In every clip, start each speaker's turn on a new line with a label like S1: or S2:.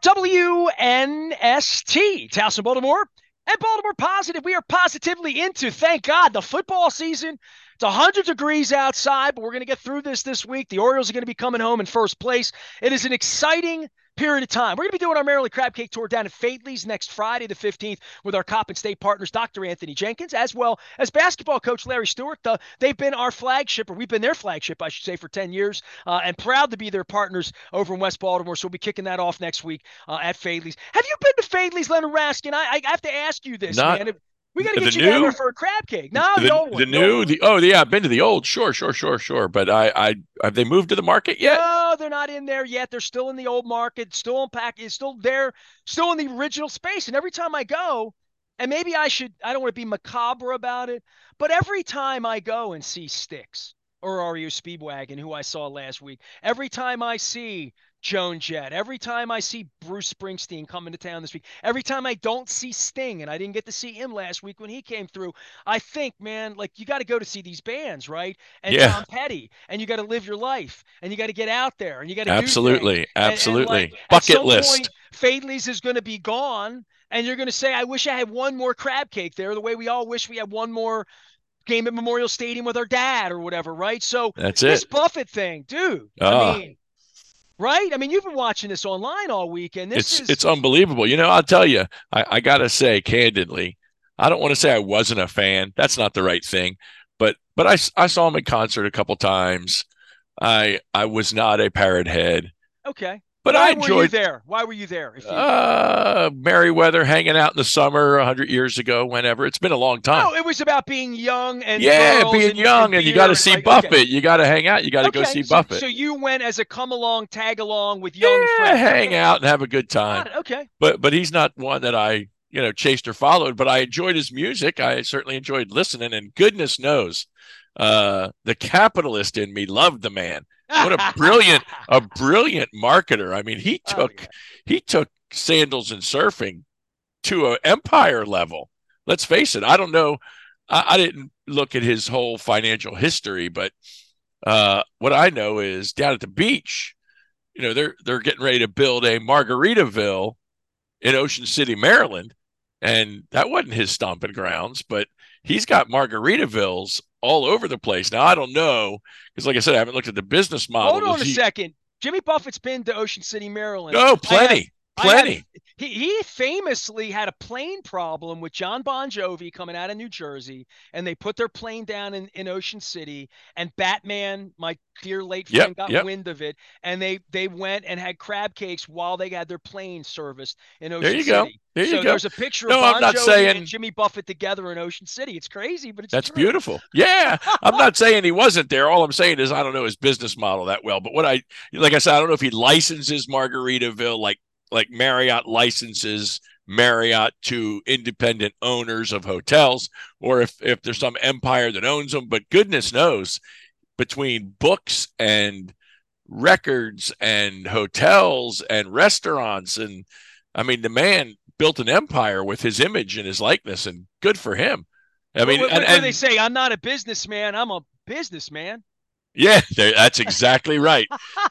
S1: WNST, Towson, Baltimore, and Baltimore Positive. We are positively into, thank God, the football season. It's 100 degrees outside, but we're going to get through this week. The Orioles are going to be coming home in first place. It is an exciting period of time. We're going to be doing our Maryland Crab Cake Tour down at Fadley's next Friday, the 15th, with our Coppin State partners, Dr. Anthony Jenkins, as well as basketball coach Larry Stewart. They've been our flagship, or we've been their flagship, I should say, for 10 years, and proud to be their partners over in West Baltimore. So we'll be kicking that off next week at Fadley's. Have you been to Fadley's, Leonard Raskin? I have to ask you this,
S2: Not
S1: man. We got to
S2: the
S1: get you down there
S2: new,
S1: for a crab cake. No, the old
S2: the
S1: one. The old
S2: new,
S1: one.
S2: the oh yeah, I've been to the old. Sure. But I have they moved to the market yet?
S1: No, they're not in there yet. They're still in the old market, still in pack, is still there, still in the original space. And every time I go, and maybe I don't want to be macabre about it, but every time I go and see Styx or REO Speedwagon, who I saw last week, every time I see Joan Jett, every time I see Bruce Springsteen coming to town this week, every time I don't see Sting, and I didn't get to see him last week when he came through, I think, man, like you got to go to see these bands, right? And
S2: Yeah,
S1: Tom Petty, and you got to live your life, and you got to get out there, and you got to do things. And like
S2: absolutely.
S1: at
S2: Bucket
S1: some point,
S2: list.
S1: Fadley's is going to be gone, and you're going to say, I wish I had one more crab cake there, the way we all wish we had one more game at Memorial Stadium with our dad or whatever, right? So
S2: That's
S1: this
S2: it.
S1: Buffett thing, dude, I
S2: Ah,
S1: mean, right? I mean, you've been watching this online all week, and this is
S2: it's unbelievable. I'll tell you, I gotta say candidly, I don't want to say I wasn't a fan. That's not the right thing. But I saw him in concert a couple times. I was not a Parrot head,
S1: okay.
S2: but I
S1: Why were you
S2: enjoyed
S1: there? Why were you there? If you
S2: Merriweather hanging out in the summer 100 years ago, whenever. It's been a long time.
S1: Oh, it was about being young and
S2: Yeah,
S1: girls
S2: being
S1: and
S2: young and you got
S1: beer
S2: to
S1: and
S2: see
S1: like okay.
S2: Buffett. You got to hang out. You got to go
S1: Okay.
S2: see
S1: So
S2: Buffett.
S1: you went as a come along, tag along with young
S2: Yeah,
S1: friends.
S2: hang
S1: Okay.
S2: out and have a good time.
S1: Got it. Okay.
S2: But he's not one that I chased or followed. But I enjoyed his music. I certainly enjoyed listening. And goodness knows, the capitalist in me loved the man. What a brilliant marketer. I mean,
S1: Oh yeah.
S2: he took sandals and surfing to an empire level. Let's face it. I don't know. I didn't look at his whole financial history, but what I know is down at the beach, they're getting ready to build a Margaritaville in Ocean City, Maryland, and that wasn't his stomping grounds, but he's got Margaritavilles all over the place. Now I don't know because, like I said, I haven't looked at the business model.
S1: Hold
S2: Does
S1: on a
S2: he?
S1: second. Jimmy Buffett's been to Ocean City, Maryland.
S2: No,
S1: I have
S2: plenty,
S1: I have
S2: plenty.
S1: he famously had a plane problem with John Bon Jovi coming out of New Jersey, and they put their plane down in Ocean City, and Batman, my dear late
S2: Yep,
S1: friend, got
S2: yep.
S1: wind of it, and they went and had crab cakes while they had their plane serviced in
S2: There
S1: Ocean
S2: you go.
S1: City.
S2: There you
S1: So
S2: go.
S1: there's a picture of
S2: No, I'm
S1: Bon
S2: not
S1: Jovi and
S2: saying
S1: Jimmy Buffett together in Ocean City. It's crazy, but it's
S2: that's
S1: true.
S2: beautiful. Yeah, I'm not saying he wasn't there. All I'm saying is I don't know his business model that well. But like I said, I don't know if he licenses Margaritaville like Marriott licenses Marriott to independent owners of hotels, or if there's some empire that owns them. But goodness knows, between books and records and hotels and restaurants, and I mean, the man built an empire with his image and his likeness, and good for him. I mean,
S1: What do they say? I'm not a businessman. I'm a businessman.
S2: yeah, that's exactly right.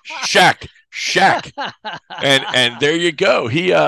S2: Shaq, and there you go.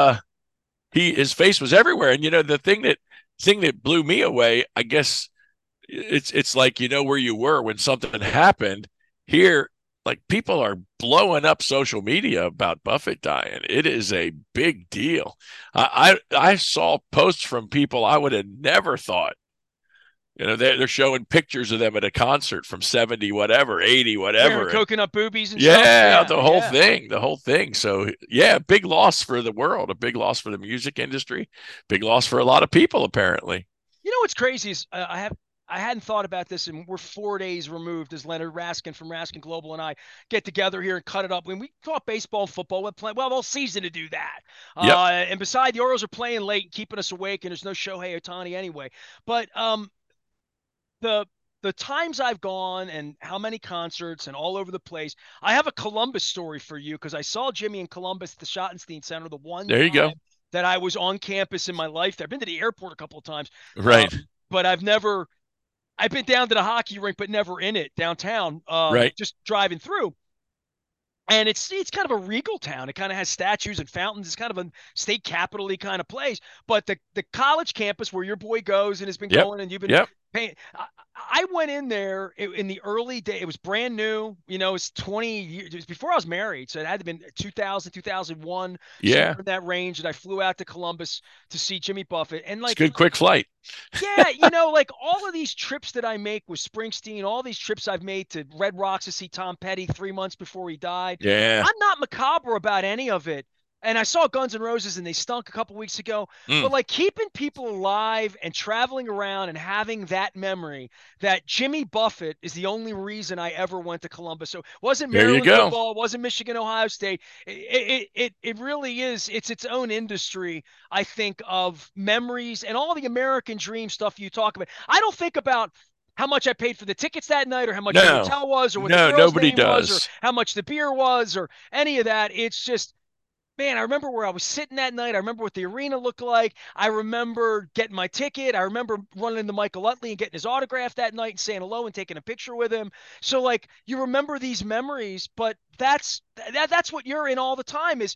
S2: His face was everywhere, and the thing that blew me away, I guess it's like where you were when something happened. Here, like people are blowing up social media about Buffett dying. It is a big deal. I saw posts from people I would have never thought. They're showing pictures of them at a concert from 70 whatever, 80
S1: Wearing
S2: whatever. And
S1: coconut boobies and stuff.
S2: yeah,
S1: Yeah,
S2: the whole
S1: yeah.
S2: thing, the whole thing. So yeah, big loss for the world, a big loss for the music industry, big loss for a lot of people apparently.
S1: You know what's crazy is I hadn't thought about this, and we're 4 days removed as Leonard Raskin from Raskin Global and I get together here and cut it up. When we talk baseball and football, we're playing well all season to do that.
S2: Yep.
S1: And beside the Orioles are playing late, keeping us awake, and there's no Shohei Ohtani anyway. But the the times I've gone and how many concerts and all over the place. I have a Columbus story for you because I saw Jimmy in Columbus at the Schottenstein Center the one
S2: There you go.
S1: time that I was on campus in my life. I've been to the airport a couple of times,
S2: Right.
S1: but I've been down to the hockey rink, but never in it downtown,
S2: Right.
S1: just driving through. And it's kind of a regal town. It kind of has statues and fountains. It's kind of a state capital-y kind of place. But the college campus where your boy goes and has been
S2: Yep.
S1: going, and you've been
S2: Yep.
S1: paying. I went in there in the early day. It was brand new. It's 20 years. It was before I was married, so it had to have been 2000, 2001, somewhere
S2: Yeah.
S1: in that range. And I flew out to Columbus to see Jimmy Buffett. And
S2: It's a
S1: like,
S2: good quick flight.
S1: yeah, like all of these trips that I make with Springsteen, all these trips I've made to Red Rocks to see Tom Petty 3 months before he died,
S2: Yeah.
S1: I'm not macabre about any of it. And I saw Guns N' Roses and they stunk a couple weeks ago. But
S2: Mm.
S1: like keeping people alive and traveling around and having that memory that Jimmy Buffett is the only reason I ever went to Columbus. So it wasn't
S2: There you
S1: Maryland
S2: go.
S1: football, it wasn't Michigan, Ohio State. It really is. It's its own industry, I think, of memories and all the American dream stuff you talk about. I don't think about how much I paid for the tickets that night or how much the
S2: No.
S1: hotel was or what the
S2: No,
S1: girl's
S2: nobody
S1: name was or
S2: does.
S1: how much the beer was or any of that. It's just, man, I remember where I was sitting that night. I remember what the arena looked like. I remember getting my ticket. I remember running into Michael Utley and getting his autograph that night and saying hello and taking a picture with him. So like you remember these memories, but that's what you're in all the time is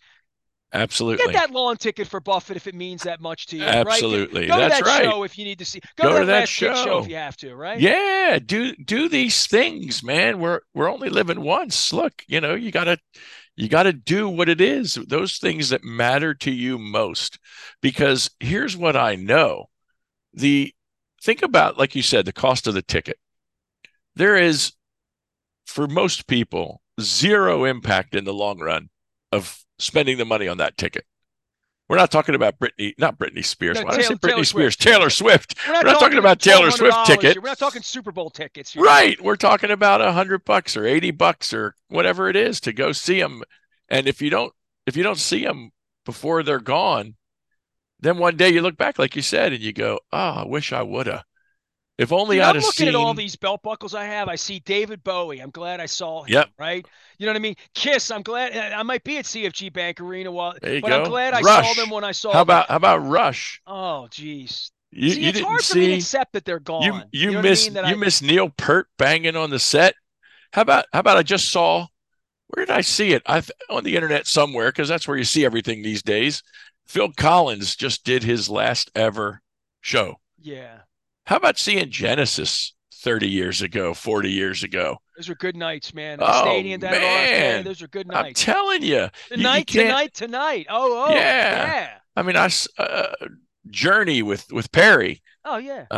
S1: get
S2: Absolutely.
S1: that lawn ticket for Buffett if it means that much to you, right?
S2: Absolutely.
S1: Go to
S2: That's
S1: that
S2: right.
S1: show if you need to see. Go to
S2: Go to
S1: that
S2: that
S1: Last Kid show if
S2: show.
S1: you have to, right?
S2: Yeah, do these things, man. We're only living once. Look, you gotta do what it is, those things that matter to you most. Because here's what I know. The Think about, like you said, the cost of the ticket. There is, for most people, zero impact in the long run of spending the money on that ticket. We're not talking about not Britney Spears.
S1: No,
S2: Why did I say
S1: Taylor
S2: Britney Spears?
S1: Swift. Taylor
S2: Taylor
S1: Swift.
S2: Swift.
S1: We're not
S2: We're not talking
S1: talking
S2: about Taylor Swift
S1: $1,200
S2: ticket.
S1: here. We're not talking Super Bowl tickets here.
S2: Right. We're talking about $100 or $80 or whatever it is to go see them. And if you don't see them before they're gone, then one day you look back, like you said, and you go, "Oh, I wish I woulda. If only
S1: Dude,
S2: I'd
S1: I'm
S2: have
S1: looking at all
S2: seen."
S1: these belt buckles I have. I see David Bowie. I'm glad I saw
S2: Yep.
S1: him, right? You know what I mean? Kiss, I'm glad I might be at CFG Bank Arena
S2: There you
S1: but I'm
S2: go.
S1: glad I saw them
S2: Rush.
S1: when I
S2: How
S1: saw them.
S2: about how about Rush?
S1: Oh, geez.
S2: You
S1: See,
S2: you
S1: it's
S2: didn't
S1: hard for me to
S2: see
S1: accept that they're
S2: you
S1: gone.
S2: you
S1: You know what I
S2: miss
S1: mean? That
S2: you
S1: I
S2: miss Neil Peart banging on the set. How about I just saw, where did I see it? On the internet somewhere, because that's where you see everything these days. Phil Collins just did his last ever show.
S1: Yeah.
S2: How about seeing Genesis 30 years ago, 40 years ago?
S1: Those are good nights, man. At the
S2: Oh
S1: stadium down at RFK,
S2: man,
S1: those are good
S2: I'm
S1: nights.
S2: telling you, you
S1: Tonight,
S2: can't.
S1: tonight, tonight. Oh,
S2: Yeah,
S1: yeah.
S2: I mean, Journey with Perry.
S1: Oh, yeah.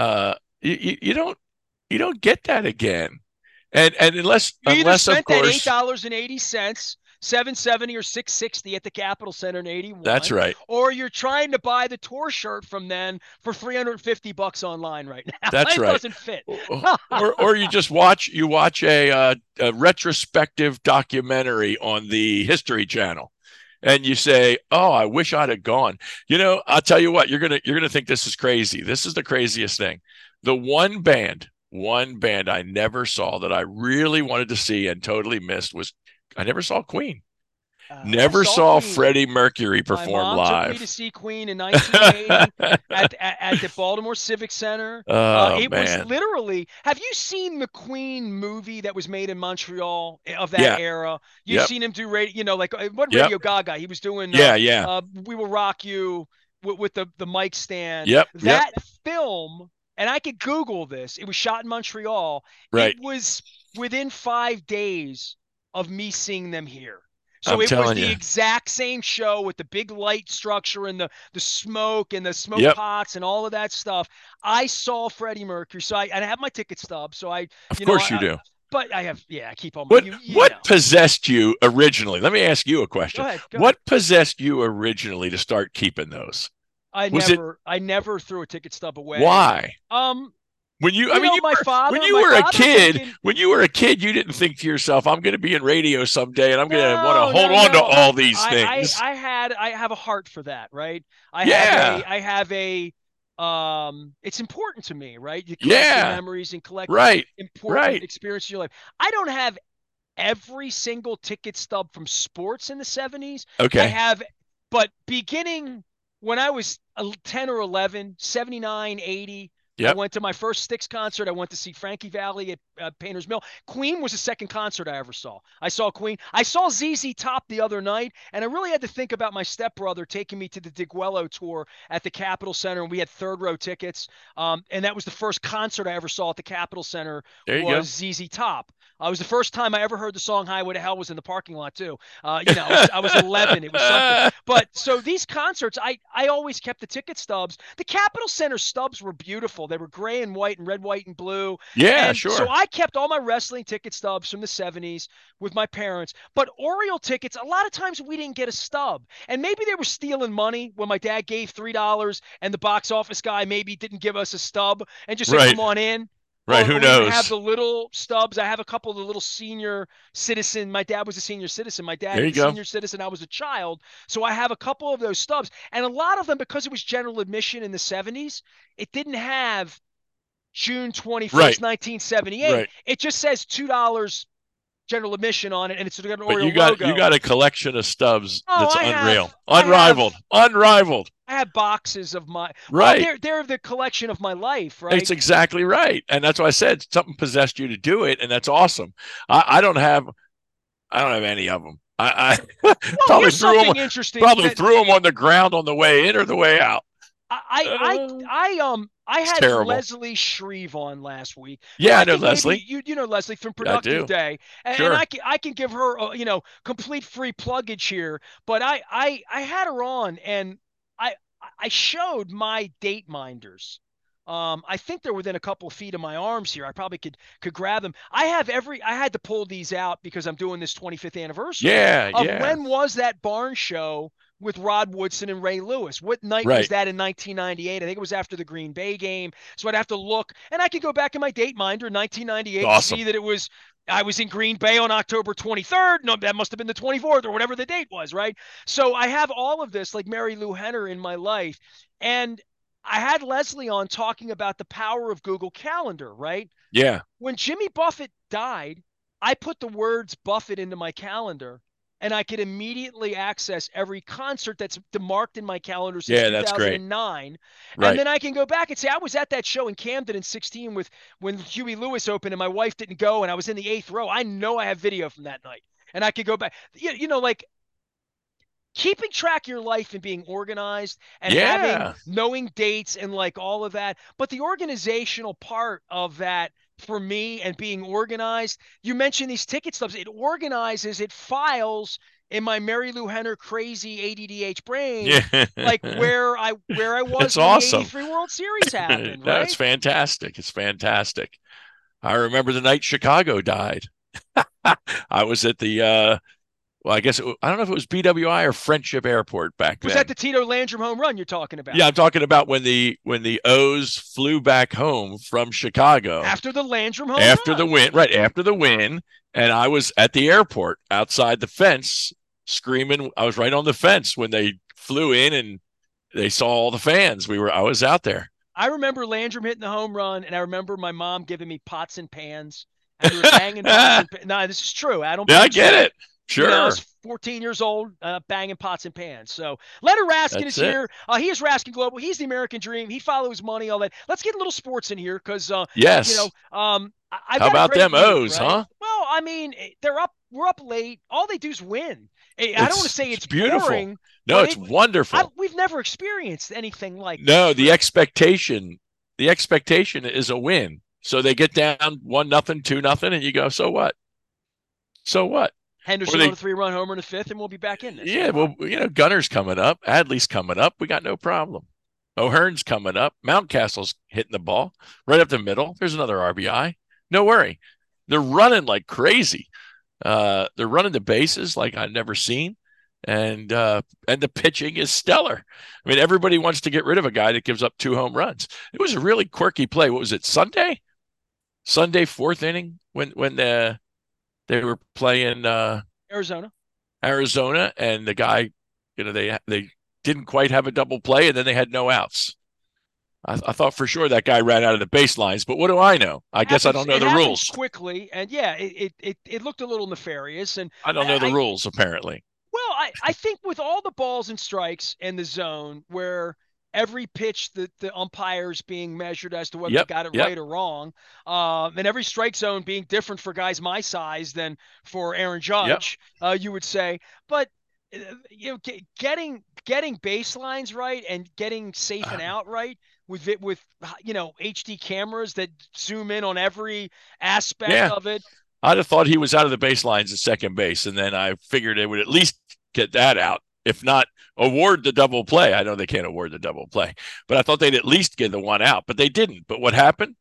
S2: You don't get that again, and unless
S1: You either
S2: unless of
S1: spent that eight
S2: course.
S1: dollars and 80 cents, 770 or 660 at the Capitol Center in
S2: That's
S1: '81,
S2: right.
S1: or you're trying to buy the tour shirt from then for $350 online right now.
S2: That's
S1: It
S2: right.
S1: doesn't fit.
S2: Or you watch a retrospective documentary on the History Channel, and you say, "Oh, I wish I'd have gone." I'll tell you what, you're gonna think this is crazy. This is the craziest thing. The one band I never saw that I really wanted to see and totally missed was, I never saw Queen.
S1: I
S2: Never
S1: saw
S2: saw
S1: Queen.
S2: Freddie Mercury
S1: My
S2: perform
S1: mom took me to
S2: live.
S1: see Queen in 1980 at the Baltimore Civic Center.
S2: Oh
S1: It was
S2: man.
S1: literally. Have you seen the Queen movie that was made in Montreal of that
S2: Yeah.
S1: era? You've
S2: Yep.
S1: seen him do radio. Like what
S2: Yep.
S1: Radio Gaga? He was doing.
S2: Yeah. Yeah.
S1: We Will Rock You with the mic stand.
S2: Yep. Yep.
S1: That film, and I could Google this. It was shot in Montreal. It
S2: Right.
S1: was within 5 days of me seeing them here. So
S2: I'm
S1: it was
S2: telling
S1: the
S2: you.
S1: exact same show with the big light structure and the smoke and the smoke
S2: Yep.
S1: pots and all of that stuff. I saw Freddie Mercury, so I have my ticket stub. So
S2: Of course you do.
S1: but I have, I keep on
S2: What
S1: you
S2: what
S1: know.
S2: possessed you originally? Let me ask you a
S1: Go
S2: question.
S1: ahead, go ahead.
S2: What possessed you originally to start keeping those?
S1: I
S2: Was it
S1: never threw a ticket stub away.
S2: why? When you, I
S1: You
S2: mean,
S1: know,
S2: you were when you
S1: my
S2: were a
S1: father
S2: kid,
S1: thinking,
S2: when you were a kid, you didn't think to yourself, "I'm going to be in radio someday, and I'm going to want to
S1: no,
S2: hold
S1: no,
S2: on to
S1: no.
S2: all these things."
S1: I have a heart for that, right?
S2: Yeah.
S1: I have a it's important to me, right? You collect your
S2: Yeah.
S1: memories and collect
S2: Right.
S1: important
S2: Right.
S1: experiences in your life. I don't have every single ticket stub from sports in the 70s. I
S2: Okay.
S1: have, but beginning when I was 10 or 11, 79, 80, I
S2: Yep.
S1: went to my first Styx concert. I went to see Frankie Valli at Painter's Mill. Queen was the second concert I ever saw. I saw Queen. I saw ZZ Top the other night, and I really had to think about my stepbrother taking me to the Diguello tour at the Capitol Center, and we had third row tickets. And that was the first concert I ever saw at the Capitol Center
S2: There you
S1: was
S2: go.
S1: ZZ Top. It was the first time I ever heard the song "Highway to Hell" was in the parking lot too. I was 11. It was something. But so these concerts, I always kept the ticket stubs. The Capitol Center stubs were beautiful. They were gray and white and red, white, and blue.
S2: Yeah,
S1: And so
S2: sure.
S1: I kept all my wrestling ticket stubs from the 70s with my parents. But Oriole tickets, a lot of times we didn't get a stub. And maybe they were stealing money when my dad gave $3 and the box office guy maybe didn't give us a stub and just said,
S2: Right.
S1: come on in.
S2: Right. Who
S1: Or even have
S2: knows?
S1: the little stubs. I have a couple of the little senior citizen. My dad was a senior citizen. My dad
S2: There you
S1: is a
S2: go.
S1: senior citizen. I was a child. So I have a couple of those stubs. And a lot of them, because it was general admission in the 70s, it didn't have
S2: Right.
S1: June 21st, 1978.
S2: Right.
S1: It just says $2 general admission on it, and it's got an
S2: But
S1: Oriole
S2: you
S1: logo.
S2: got a collection of stubs
S1: Oh,
S2: that's
S1: I
S2: unreal.
S1: have, I have,
S2: Unrivaled. Unrivaled.
S1: I have boxes of my. Well,
S2: Right.
S1: they're the collection of my life,
S2: It's
S1: right?
S2: exactly right. And that's why I said something possessed you to do it, and that's awesome. I don't have any of them. I
S1: Well,
S2: probably
S1: here's
S2: threw them
S1: something interesting
S2: probably
S1: that
S2: threw them on the ground on the way in or the way out.
S1: I
S2: It's
S1: had
S2: terrible.
S1: Leslie Shreve on last week, who
S2: Yeah, I
S1: I
S2: know
S1: think maybe
S2: Leslie.
S1: you know Leslie from
S2: Yeah, I
S1: Productive
S2: do.
S1: Day, and
S2: Sure.
S1: I can give her complete free pluggage here, but I had her on and I I showed my date minders. I think they're within a couple of feet of my arms here. I probably could grab them. I had to pull these out because I'm doing this 25th anniversary
S2: Yeah,
S1: of
S2: yeah.
S1: when was that barn show with Rod Woodson and Ray Lewis. What night was
S2: Right.
S1: that in 1998? I think it was after the Green Bay game. So I'd have to look, and I could go back in my date minder in 1998 and
S2: Awesome.
S1: see that I was in Green Bay on October 23rd. No, that must have been the 24th or whatever the date was, right? So I have all of this, like Mary Lou Henner, in my life. And I had Leslie on talking about the power of Google Calendar, right?
S2: Yeah.
S1: When Jimmy Buffett died, I put the words Buffett into my calendar and I could immediately access every concert that's marked in my calendar since
S2: Yeah, that's great.
S1: 2009. And
S2: Right.
S1: then I can go back and say, I was at that show in Camden in 16 with when Huey Lewis opened and my wife didn't go and I was in the eighth row. I know I have video from that night. And I could go back. Like keeping track of your life and being organized and having
S2: Yeah.
S1: knowing dates and like all of that. But the organizational part of that for me and being organized, you mentioned these ticket stubs. It organizes, it files in my Mary Lou Henner crazy ADDH brain,
S2: Yeah.
S1: like where I was
S2: It's
S1: when the
S2: awesome.
S1: '83 World Series happened,
S2: No, it's
S1: right?
S2: fantastic. It's fantastic. I remember the night Chicago died. I was at the well, I don't know if it was BWI or Friendship Airport back
S1: Was that
S2: then.
S1: the Tito Landrum home run you're talking about?
S2: Yeah, I'm talking about when the O's flew back home from Chicago
S1: After the Landrum home
S2: after the
S1: run.
S2: win, right after the win, and I was at the airport outside the fence screaming. I was right on the fence when they flew in and they saw all the fans. I was out there.
S1: I remember Landrum hitting the home run, and I remember my mom giving me pots and pans, and we were banging pots
S2: Yeah,
S1: and pans. No, this is true. I don't
S2: I
S1: BS
S2: get
S1: you.
S2: it.
S1: I
S2: Sure.
S1: was 14 years old, banging pots and pans. So Leonard Raskin is
S2: That's it.
S1: here. He is Raskin Global. He's the American Dream. He follows money, all that. Let's get a little sports in here because,
S2: Yes.
S1: I've
S2: How
S1: got a
S2: about
S1: great
S2: them
S1: week,
S2: O's,
S1: right?
S2: huh?
S1: Well, I mean, we're up late. All they do is win. I don't want to say
S2: It's
S1: it's
S2: beautiful.
S1: boring,
S2: No,
S1: but
S2: it's wonderful.
S1: we've never experienced anything like
S2: No,
S1: this, really.
S2: the expectation is a win. So they get down 1-0, 2-0, and you go, so what? So what? Or
S1: Henderson on
S2: they
S1: a 3-run homer in the fifth, and we'll be back in this. No
S2: yeah, well,
S1: problem.
S2: Gunner's coming up, Adley's coming up. We got no problem. O'Hearn's coming up. Mountcastle's hitting the ball right up the middle. There's another RBI. No worry. They're running like crazy. They're running the bases like I've never seen, and the pitching is stellar. I mean, everybody wants to get rid of a guy that gives up 2 home runs. It was a really quirky play. What was it? Sunday? Sunday fourth inning when they were playing
S1: Arizona.
S2: Arizona, and the guy, they didn't quite have a double play, and then they had no outs. I thought for sure that guy ran out of the baselines, but what do I know? I guess I
S1: Happens
S2: don't know
S1: it
S2: the
S1: happens
S2: rules.
S1: quickly, and yeah, it looked a little nefarious. And
S2: I don't know the
S1: I
S2: rules apparently.
S1: well, I think with all the balls and strikes in the zone where every pitch that the umpires being measured as to whether they
S2: Yep.
S1: got it
S2: Yep.
S1: right or wrong, and every strike zone being different for guys my size than for Aaron
S2: Yep.
S1: Judge, you would say. But getting baselines right and getting safe and out right with HD cameras that zoom in on every aspect
S2: Yeah.
S1: of it.
S2: I'd have thought he was out of the baselines at second base, and then I figured they would at least get that out, if not award the double play. I know they can't award the double play, but I thought they'd at least get the one out, but they didn't. But what happened?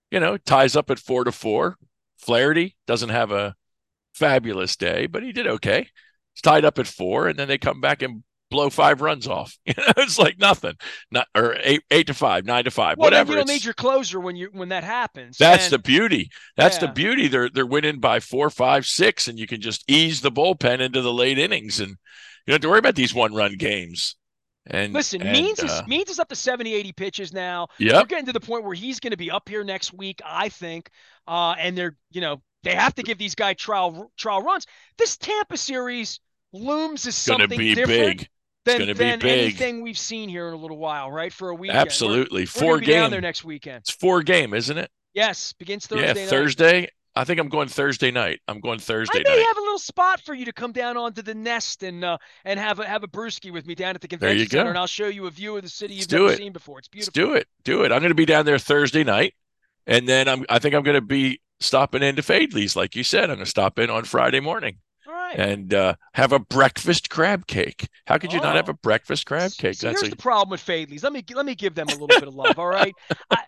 S2: Ties up at 4-4. Flaherty doesn't have a fabulous day, but he did okay. It's tied up at 4, and then they come back and blow 5 runs off. It's like nothing. Or 8-5, 9-5,
S1: well,
S2: whatever.
S1: You don't need your closer when that happens.
S2: That's the beauty. That's the beauty. They're winning by 4, 5, 6, and you can just ease the bullpen into the late innings, and you don't have to worry about these 1-run games. And
S1: listen, Means is up to 70, 80 pitches now.
S2: Yep.
S1: We're getting to the point where he's going to be up here next week, I think. And they have to give these guys trial runs. This Tampa series looms as something different than anything we've seen here in a little while, right? For a weekend.
S2: Absolutely.
S1: We're going to be down there next weekend.
S2: It's 4-game, isn't it?
S1: Yes, begins Thursday night.
S2: Thursday. I think I'm going Thursday night. I may
S1: have a little spot for you to come down onto the Nest and have a brewski with me down at the convention center, and I'll show you a view of the city you've never seen before. It's beautiful.
S2: Let's do it. I'm going to be down there Thursday night, and then I think I'm going to be stopping into Fadley's, like you said. I'm going to stop in on Friday morning.
S1: All right.
S2: And have a breakfast crab cake. How could you not have a breakfast crab cake?
S1: So here's the problem with Fadley's. Let me give them a little bit of love. All right.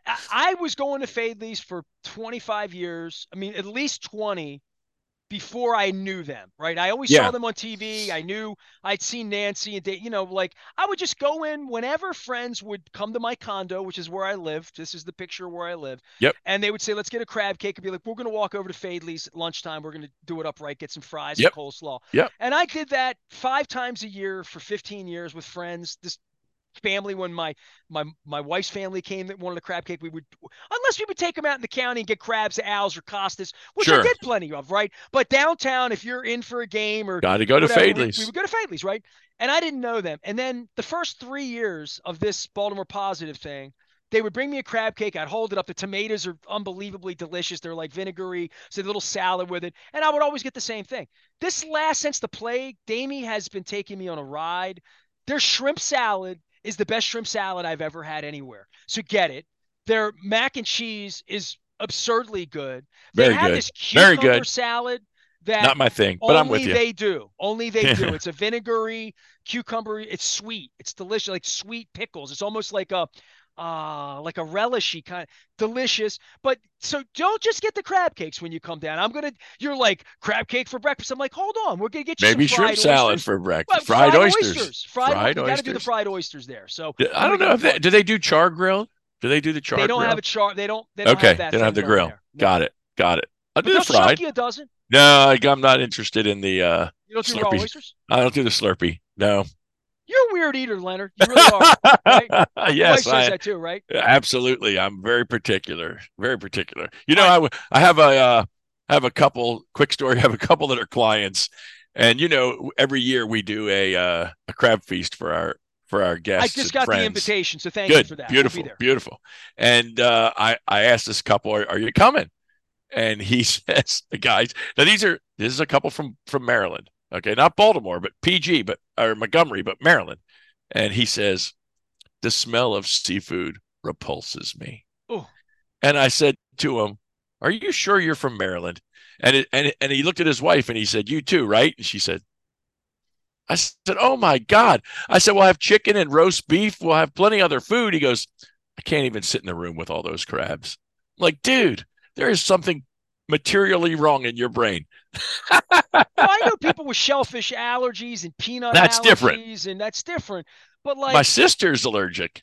S1: I was going to Fadley's for 25 years. I mean, at least 20 before I knew them, right? I always saw them on TV. I knew I'd seen Nancy and Dave, I would just go in whenever friends would come to my condo, which is where I live. This is the picture where I live.
S2: Yep.
S1: And they would say, let's get a crab cake, and be like, we're going to walk over to Fadley's at lunchtime. We're going to do it upright, get some fries and coleslaw.
S2: Yep.
S1: And I did that 5 times a year for 15 years with friends. This family, when my wife's family came that wanted a crab cake, we would take them out in the county and get crabs at Al's or Costas, which I did plenty of, right? But downtown, if you're in for a game or
S2: got to go to Fadley's,
S1: we would go to Fadley's, right? And I didn't know them. And then the first 3 years of this Baltimore Positive thing, they would bring me a crab cake. I'd hold it up. The tomatoes are unbelievably delicious. They're like vinegary, so a little salad with it. And I would always get the same thing. Since the plague, Damie has been taking me on a ride. Their shrimp salad is the best shrimp salad I've ever had anywhere. So get it. Their mac and cheese is absurdly good. They have this cucumber salad that
S2: not my thing, but I'm with you.
S1: Only they do. It's a vinegary cucumber. It's sweet. It's delicious, like sweet pickles. It's almost like a relishy kind of delicious. But so don't just get the crab cakes when you come down. You're like, crab cake for breakfast. I'm like, hold on, we're gonna get you
S2: maybe
S1: some
S2: shrimp salad for breakfast. Fried oysters.
S1: Fried oysters. You got to do the fried oysters there. So
S2: I don't know if do they do char grill? Do they do the char?
S1: They don't
S2: grill?
S1: have a char. They don't. They
S2: don't
S1: have that.
S2: They don't have the grill. No. Got it. I'll do the fried.
S1: Chuck you a dozen?
S2: No, I'm not interested in the.
S1: You don't do raw oysters?
S2: I don't do the Slurpee. No.
S1: You're a weird eater, Leonard. You really are. Right?
S2: Yes,
S1: wife says that too, right?
S2: Absolutely. I'm very particular. Very particular. I have a couple. Quick story. I have a couple that are clients, and every year we do a crab feast for our guests.
S1: I just got
S2: friends.
S1: The invitation, so thank you for that.
S2: Beautiful. And I asked this couple, "Are you coming?" And he says, "The guys." Now this is a couple from Maryland. Okay, not Baltimore, but PG, or Montgomery, but Maryland. And he says, the smell of seafood repulses me.
S1: Oh.
S2: And I said to him, are you sure you're from Maryland? And he looked at his wife and he said, you too, right? And she said, I said, oh my God. I said, we'll have chicken and roast beef. We'll have plenty of other food. He goes, I can't even sit in the room with all those crabs. I'm like, dude, there is something materially wrong in your brain.
S1: I know people with shellfish allergies and peanut allergies, and that's different. But like
S2: my sister's allergic.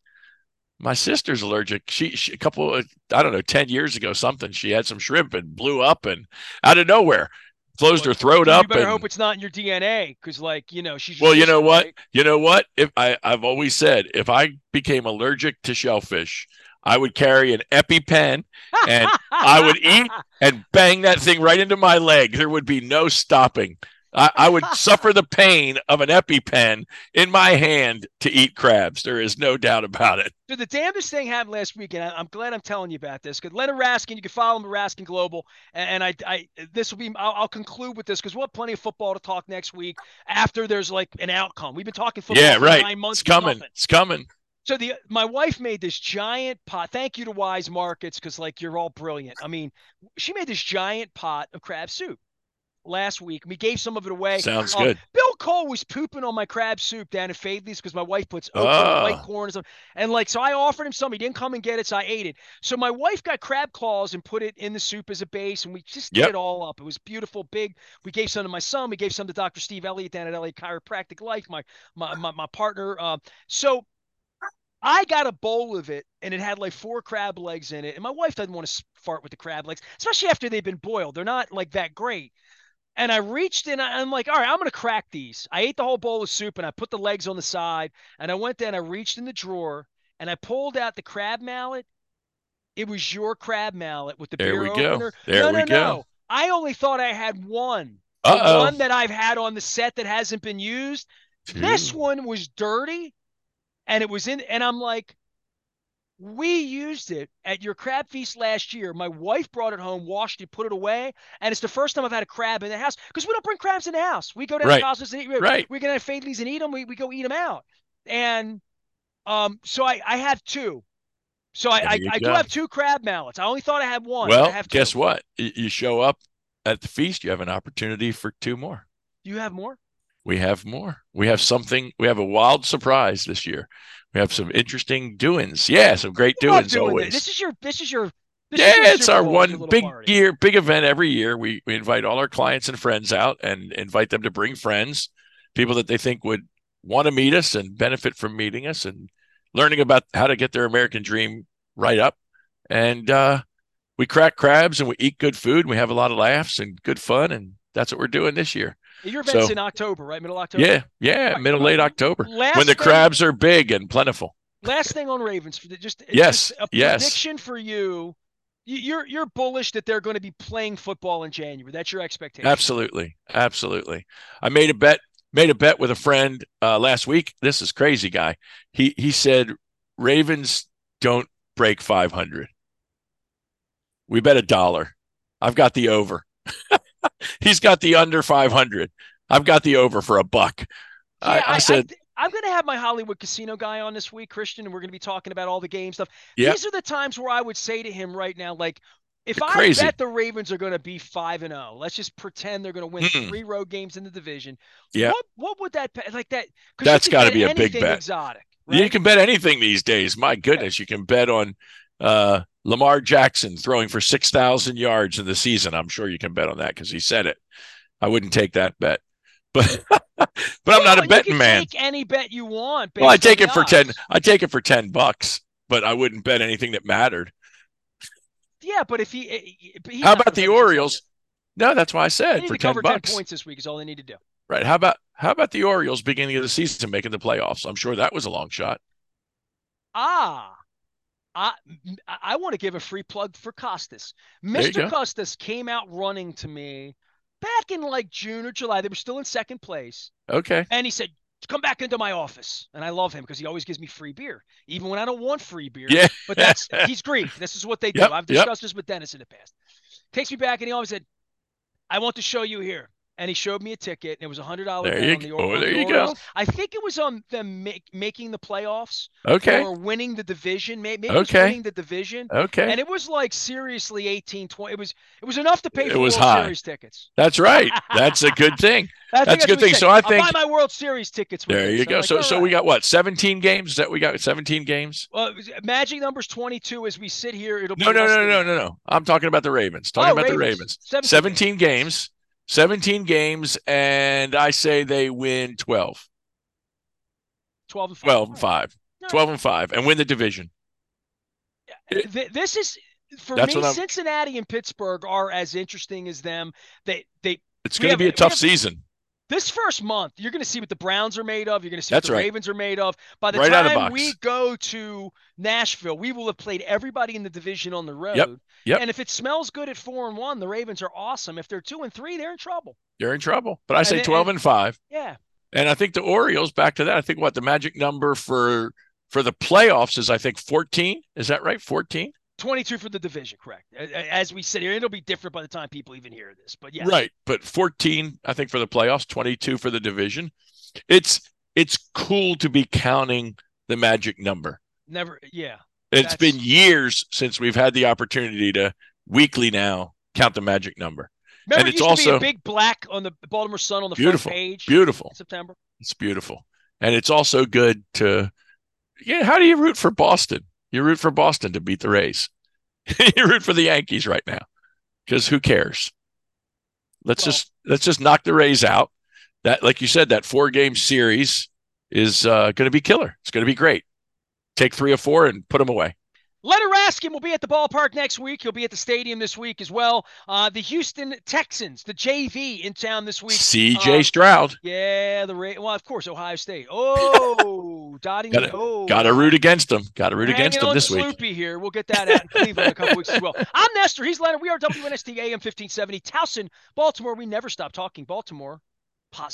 S2: She a couple of, I don't know, 10 years ago, she had some shrimp and blew up and out of nowhere closed her throat up.
S1: You better hope it's not in your DNA, because she's.
S2: Well, you know what? Right? You know what? If I've always said, if I became allergic to shellfish, I would carry an EpiPen and I would eat and bang that thing right into my leg. There would be no stopping. I would suffer the pain of an EpiPen in my hand to eat crabs. There is no doubt about it.
S1: So the damnedest thing happened last week, and I'm glad I'm telling you about this. Because Leonard Raskin, you can follow him at Raskin Global, and this will be. I'll conclude with this because we'll have plenty of football to talk next week after there's like an outcome. We've been talking football for
S2: right.
S1: 9 months.
S2: It's coming. It's coming.
S1: So my wife made this giant pot. Thank you to Wise Markets because like you're all brilliant. I mean, she made this giant pot of crab soup last week. We gave some of it away.
S2: Sounds good.
S1: Bill Cole was pooping on my crab soup down at Fadley's because my wife puts okra and white corn and stuff. And like, so I offered him some. He didn't come and get it, so I ate it. So my wife got crab claws and put it in the soup as a base, and we just did it all up. It was beautiful, big. We gave some to my son. We gave some to Dr. Steve Elliott down at LA Chiropractic Life, my partner. So I got a bowl of it, and it had like 4 crab legs in it. And my wife doesn't want to fart with the crab legs, especially after they've been boiled. They're not like that great. And I reached in, I'm like, all right, I'm going to crack these. I ate the whole bowl of soup, and I put the legs on the side. And I went there, and I reached in the drawer, and I pulled out the crab mallet. It was your crab mallet with the beer opener.
S2: There we go.
S1: I only thought I had one.
S2: Uh-oh.
S1: The one that I've had on the set that hasn't been used. This one was dirty. And it was in, and I'm like, we used it at your crab feast last year. My wife brought it home, washed it, put it away, and it's the first time I've had a crab in the house because we don't bring crabs in the house. We go down to Cosmos and eat. We go to Fadley's and eat them. We go eat them out. And so I have 2. So I do have 2 crab mallets. I only thought I had one.
S2: Well,
S1: I have 2.
S2: Guess what? You show up at the feast, you have an opportunity for 2 more.
S1: Do you have more?
S2: We have more. We have something. We have a wild surprise this year. We have some interesting doings. Yeah, some great doings always.
S1: This is your.
S2: It's our one big event every year. We invite all our clients and friends out and invite them to bring friends, people that they think would want to meet us and benefit from meeting us and learning about how to get their American dream right up. And we crack crabs and we eat good food. We have a lot of laughs and good fun, and that's what we're doing this year.
S1: Your event's in October, right? Middle October?
S2: Yeah, right. Late October. When the crabs are big and plentiful.
S1: Last thing on Ravens. Just a prediction for you. You're bullish that they're going to be playing football in January. That's your expectation.
S2: Absolutely. I made a bet with a friend last week. This is crazy, guy. He said Ravens don't break 500. We bet $1. I've got the over. He's got the under 500. I've got the over for $1.
S1: Yeah, I said I'm going to have my Hollywood casino guy on this week, Christian, and we're going to be talking about all the game stuff. Yep. These are the times where I would say to him right now, like, if I bet the Ravens are going to be 5-0, let's just pretend they're going to win 3 road games in the division.
S2: Yeah.
S1: What would that like that?
S2: That's got to be a big bet.
S1: Exotic, right?
S2: You can bet anything these days. My goodness, you can bet on Lamar Jackson throwing for 6,000 yards in the season. I'm sure you can bet on that because he said it. I wouldn't take that bet, but I'm not a betting man.
S1: Take any bet you want.
S2: Well, I take it for 10. I take it for $10, but I wouldn't bet anything that mattered.
S1: Yeah, but if
S2: how about the Orioles? No, that's why I said
S1: for $10. 10 points this week is all they need to do.
S2: Right. How about the Orioles beginning of the season making the playoffs? I'm sure that was a long shot.
S1: I want to give a free plug for Costas. Mr. Costas came out running to me back in like June or July. They were still in second place.
S2: Okay.
S1: And he said, come back into my office. And I love him because he always gives me free beer, even when I don't want free beer.
S2: Yeah.
S1: But he's Greek. This is what they do. I've discussed this with Dennis in the past. Takes me back and he always said, I want to show you here. And he showed me a ticket, and it was $100.
S2: There you go.
S1: I think it was on them making the playoffs.
S2: Okay.
S1: Or winning the division. Maybe it was winning the division.
S2: Okay.
S1: And it was like seriously 18, 20. It was enough to pay for
S2: World
S1: Series tickets.
S2: That's right. That's a good thing.
S1: That's
S2: a good thing. So I think
S1: I'll buy my World Series tickets.
S2: There you go. So we got what? 17 games? That we got 17 games?
S1: Well, magic number's 22 as we sit here. It'll be
S2: No. I'm talking about the Ravens. The Ravens. 17 games. 17 games, and I say they win 12.
S1: 12 and 5.
S2: 12 and 5. 12 and 5, and win the division.
S1: This is, for me, Cincinnati and Pittsburgh are as interesting as them. It's
S2: going to be a tough season.
S1: This first month, you're going to see what the Browns are made of. You're going to see what
S2: That's
S1: the
S2: right.
S1: Ravens are made of. By the
S2: Right out of the
S1: time
S2: box.
S1: we go to Nashville, we will have played everybody in the division on the
S2: Yep.
S1: road.
S2: Yep.
S1: And if it smells good at 4-1, the Ravens are awesome. If they're 2-3, they're in trouble.
S2: You're in trouble. But I say
S1: And,
S2: 12-5.
S1: Yeah.
S2: And I think the Orioles, back to that, I think what the magic number for the playoffs is, I think 14. Is that right? 14?
S1: 22 for the division, correct. As we sit here, it'll be different by the time people even hear this. But yes.
S2: Right. But 14, I think, for the playoffs, 22 for the division. It's cool to be counting the magic number.
S1: Never, yeah.
S2: It's been years since we've had the opportunity to weekly now count the magic number.
S1: Remember,
S2: and
S1: it
S2: it's
S1: used
S2: also
S1: to be a big black on the Baltimore Sun on the front page.
S2: Beautiful.
S1: In September.
S2: It's beautiful. And it's also good to, how do you root for Boston? You root for Boston to beat the Rays. You root for the Yankees right now because who cares? Let's just knock the Rays out. That, like you said, that 4-game series is going to be killer. It's going to be great. Take 3 or 4 and put them away.
S1: Leonard Raskin will be at the ballpark next week. He'll be at the stadium this week as well. The Houston Texans, the JV, in town this week.
S2: C.J. Stroud.
S1: Yeah, well, of course, Ohio State. Oh, dotting the O.
S2: Got to root against them. Got to root against them this week.
S1: Sloopy here. We'll get that out in Cleveland in a couple weeks as well. I'm Nestor. He's Leonard. We are WNST AM 1570. Towson, Baltimore. We never stop talking Baltimore.